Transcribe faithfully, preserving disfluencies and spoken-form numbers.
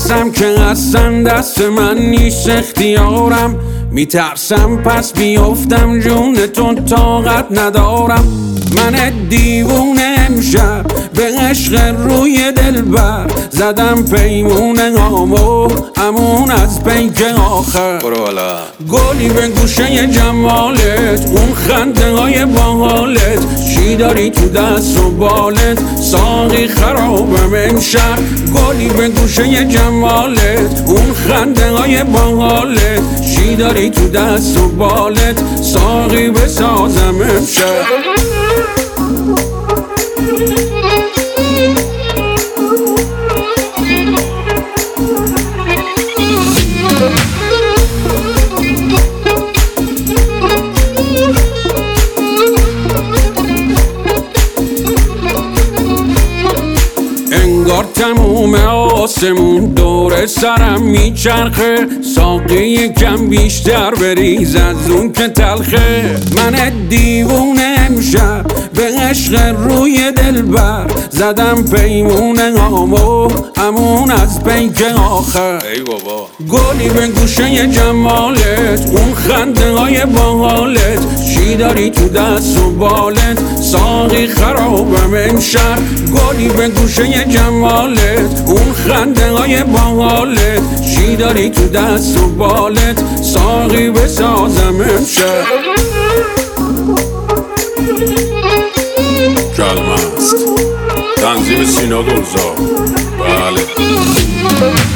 میدونستم که اصلا دست من نیست اختیارم، میترسم پس بیفتم جونتون طاقت ندارم. من دیوونه امشب به عشق روی دلبر زدم پیمونه هامو امون از پیک آخر. گلی به گوشه جمالت اون خنده های باحالت، چی داری تو دست و بالت ساقی خرابم امشب. گلی به گوشه جمالت اون خنده های باحالت، چی داری تو دست و بالت ساقی بسازم امشب. انگار تموم آسمون دور سرم میچرخه، ساقی یکم بیشتر بریز از اون که تلخه. من دیوونه امشب به عشق روی دلبر زدم پیمونه هامو امون از پیک آخر. ای بابا گلی به گوشه جمالت اون خنده های باحالت، چی داری تو دست و بالت ساقی خرابم امشب. گلی به گوشه جمالت اون خنده های باحالت، چی داری تو دست و بالت ساقی بسازم امشب. کلمه است تنظیم سینا گلزار. بله